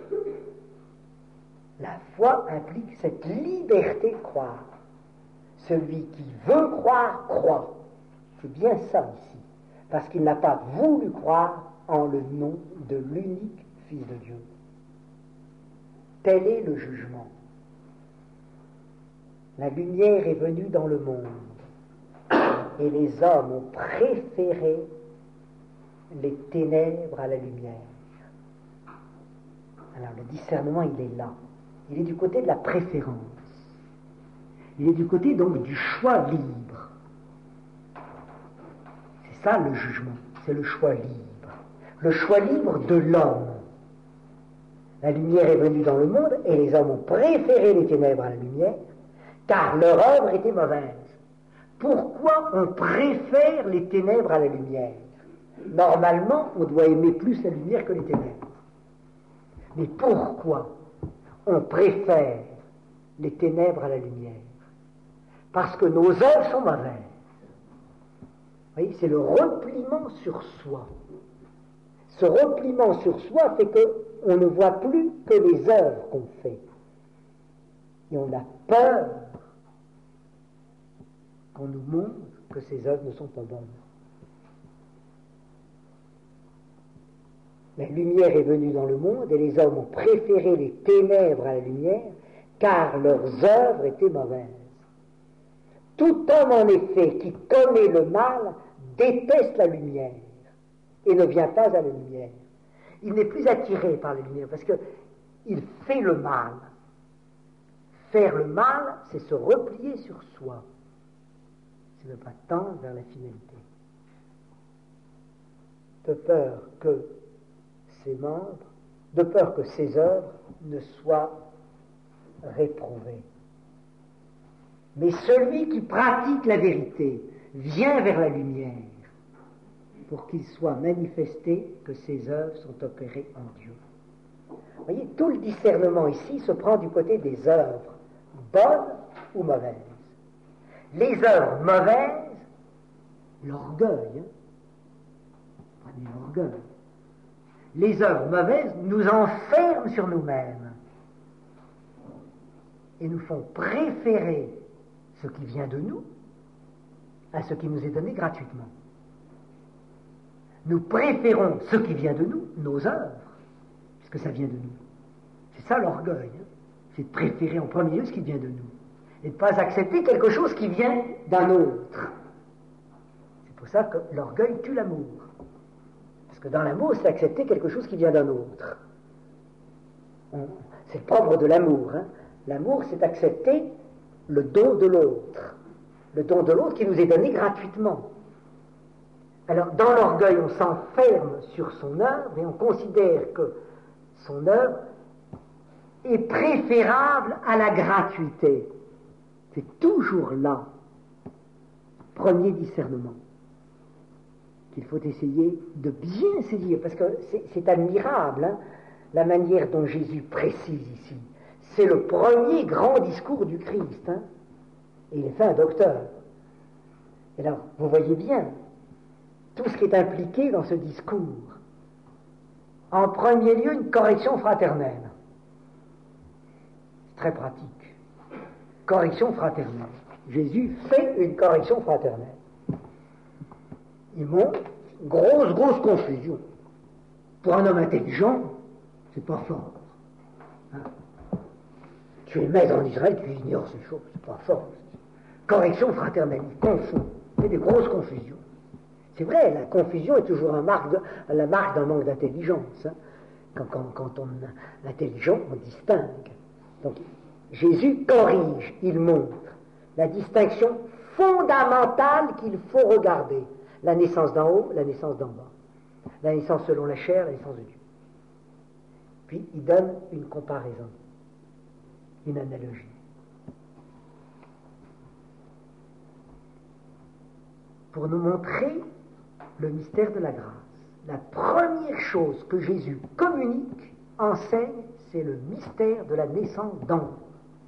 La foi implique cette liberté de croire. Celui qui veut croire, croit. C'est bien ça ici. Parce qu'il n'a pas voulu croire en le nom de l'unique Fils de Dieu. Tel est le jugement. La lumière est venue dans le monde et les hommes ont préféré les ténèbres à la lumière. Alors le discernement, il est là. Il est du côté de la préférence. Il est du côté donc du choix libre. C'est ça le jugement, c'est le choix libre. Le choix libre de l'homme. La lumière est venue dans le monde et les hommes ont préféré les ténèbres à la lumière, car leur œuvre était mauvaise. Pourquoi on préfère les ténèbres à la lumière? Normalement, on doit aimer plus la lumière que les ténèbres. Mais pourquoi on préfère les ténèbres à la lumière? Parce que nos œuvres sont mauvaises. Vous voyez, c'est le repliement sur soi. Ce repliement sur soi fait qu'on ne voit plus que les œuvres qu'on fait. Et on a peur qu'on nous montre que ces œuvres ne sont pas bonnes. La lumière est venue dans le monde et les hommes ont préféré les ténèbres à la lumière, car leurs œuvres étaient mauvaises. Tout homme, en effet, qui commet le mal, déteste la lumière et ne vient pas à la lumière. Il n'est plus attiré par la lumière parce qu'il fait le mal. Faire le mal, c'est se replier sur soi. C'est ne pas tendre vers la finalité. De peur que ses membres, de peur que ses œuvres ne soient réprouvées. Mais celui qui pratique la vérité vient vers la lumière pour qu'il soit manifesté que ses œuvres sont opérées en Dieu. Vous voyez, tout le discernement ici se prend du côté des œuvres, bonnes ou mauvaises. Les œuvres mauvaises, l'orgueil, prenez l'orgueil. Les œuvres mauvaises nous enferment sur nous-mêmes et nous font préférer ce qui vient de nous à ce qui nous est donné gratuitement. Nous préférons ce qui vient de nous, nos œuvres, puisque ça vient de nous. C'est ça l'orgueil, c'est de préférer en premier lieu ce qui vient de nous et de ne pas accepter quelque chose qui vient d'un autre. C'est pour ça que l'orgueil tue l'amour. Parce que dans l'amour, c'est accepter quelque chose qui vient d'un autre. C'est le propre de l'amour. L'amour, c'est accepter le don de l'autre. Le don de l'autre qui nous est donné gratuitement. Alors, dans l'orgueil, on s'enferme sur son œuvre et on considère que son œuvre est préférable à la gratuité. C'est toujours là, premier discernement, qu'il faut essayer de bien saisir, parce que c'est admirable, hein, la manière dont Jésus précise ici. C'est le premier grand discours du Christ, hein, et il est fait un docteur. Et là, vous voyez bien tout ce qui est impliqué dans ce discours. En premier lieu, une correction fraternelle. C'est très pratique. Correction fraternelle. Jésus fait une correction fraternelle. Il montre grosse confusion. Pour un homme intelligent, c'est pas fort. Hein? Tu es maître en Israël, tu ignores ces choses, c'est pas fort. Correction fraternelle, il confond, il fait des grosses confusions. C'est vrai, la confusion est toujours la marque d'un manque d'intelligence. Hein? Quand on est intelligent, on distingue. Donc, Jésus corrige, il montre la distinction fondamentale qu'il faut regarder. La naissance d'en haut, la naissance d'en bas. La naissance selon la chair, la naissance de Dieu. Puis, il donne une comparaison, une analogie. Pour nous montrer le mystère de la grâce. La première chose que Jésus communique, enseigne, c'est le mystère de la naissance d'en haut.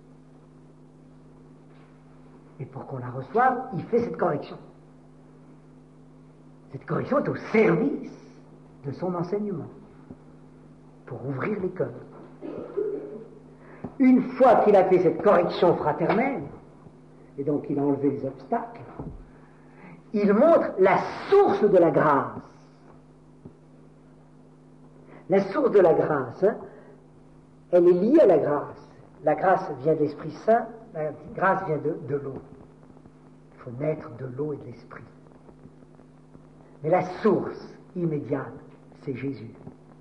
Et pour qu'on la reçoive, il fait cette correction. Cette correction est au service de son enseignement, pour ouvrir les cœurs. Une fois qu'il a fait cette correction fraternelle, et donc il a enlevé les obstacles, il montre la source de la grâce. La source de la grâce, hein, elle est liée à la grâce. La grâce vient de l'Esprit Saint, la grâce vient de l'eau. Il faut naître de l'eau et de l'Esprit. Mais la source immédiate, c'est Jésus.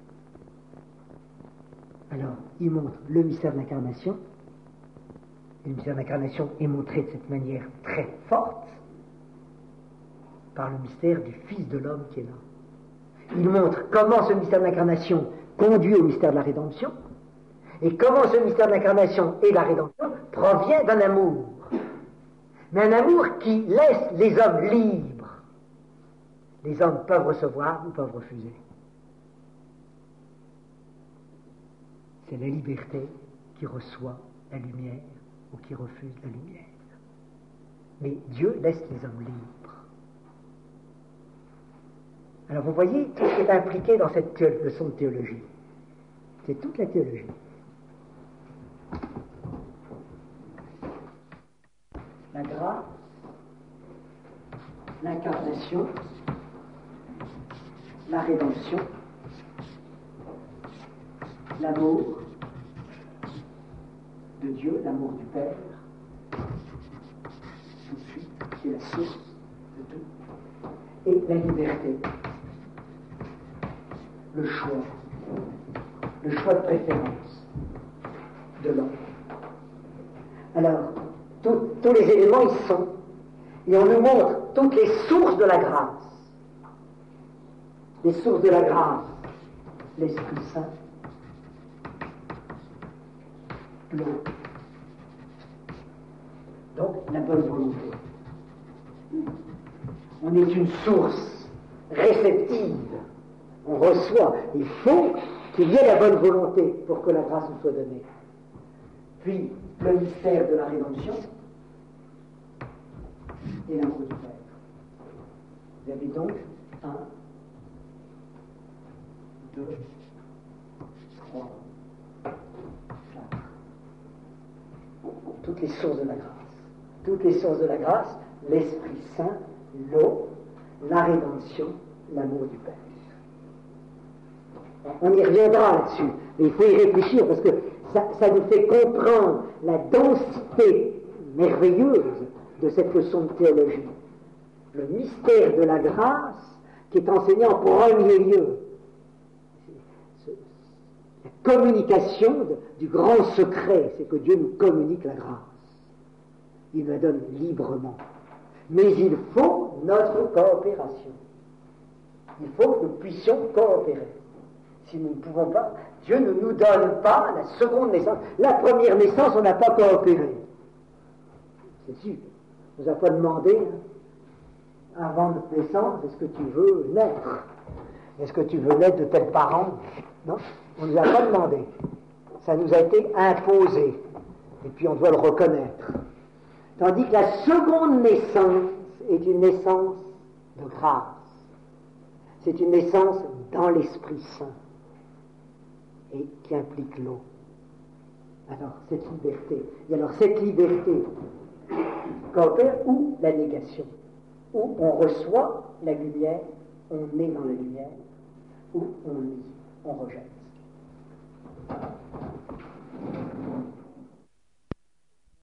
Alors, il montre le mystère de l'incarnation. Et le mystère de l'incarnation est montré de cette manière très forte par le mystère du Fils de l'homme qui est là. Il montre comment ce mystère de l'incarnation conduit au mystère de la rédemption, et comment ce mystère de l'incarnation et de la rédemption provient d'un amour. Mais un amour qui laisse les hommes libres. Les hommes peuvent recevoir ou peuvent refuser. C'est la liberté qui reçoit la lumière ou qui refuse la lumière. Mais Dieu laisse les hommes libres. Alors vous voyez tout ce qui est impliqué dans cette leçon de théologie. C'est toute la théologie. La grâce, l'incarnation, la rédemption, l'amour de Dieu, l'amour du Père, tout de suite, c'est la source de tout, et la liberté, le choix de préférence de l'homme. Alors, tous les éléments y sont, et on nous montre toutes les sources de la grâce. Les sources de la grâce, l'Esprit Saint, l'eau. Donc, la bonne volonté. On est une source réceptive. On reçoit. Il faut qu'il y ait la bonne volonté pour que la grâce nous soit donnée. Puis, le mystère de la rédemption et l'amour du Père. Vous avez donc 1, 2, 3, 4. Toutes les sources de la grâce. Toutes les sources de la grâce, l'Esprit Saint, l'eau, la rédemption, l'amour du Père. On y reviendra là-dessus, mais il faut y réfléchir parce que ça nous fait comprendre la densité merveilleuse de cette leçon de théologie. Le mystère de la grâce qui est enseigné en premier lieu. La communication du grand secret, c'est que Dieu nous communique la grâce. Il nous la donne librement. Mais il faut notre coopération. Il faut que nous puissions coopérer. Si nous ne pouvons pas, Dieu ne nous donne pas la seconde naissance. La première naissance, on n'a pas coopéré. c'est sûr. On ne nous a pas demandé, avant notre naissance, est-ce que tu veux naître? Est-ce que tu veux naître de tels parents? Non, on ne nous a pas demandé. Ça nous a été imposé. Et puis on doit le reconnaître. Tandis que la seconde naissance est une naissance de grâce. C'est une naissance dans l'Esprit Saint et qui implique l'eau. Alors, cette liberté. Et alors, cette liberté qu'opère ou la négation, où on reçoit la lumière, on est dans la lumière, ou on nie, on rejette.